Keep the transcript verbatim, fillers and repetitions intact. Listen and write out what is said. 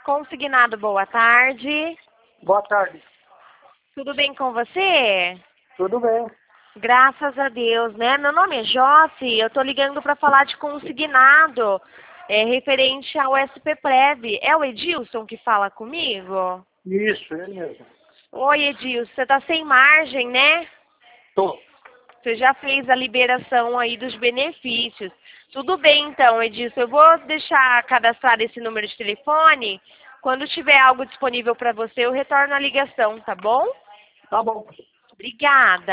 Consignado, boa tarde. Boa tarde. Tudo bem com você? Tudo bem. Graças a Deus, né? Meu nome é Josi, eu tô ligando para falar de consignado, é, referente ao S P Prev. É o Edilson que fala comigo? Isso, ele mesmo. Oi, Edilson, você tá sem margem, né? Tô. Você já fez a liberação aí dos benefícios. Tudo bem, então, Edilson. Eu vou deixar cadastrado esse número de telefone. Quando tiver algo disponível para você, eu retorno a ligação, tá bom? Tá bom. Obrigada.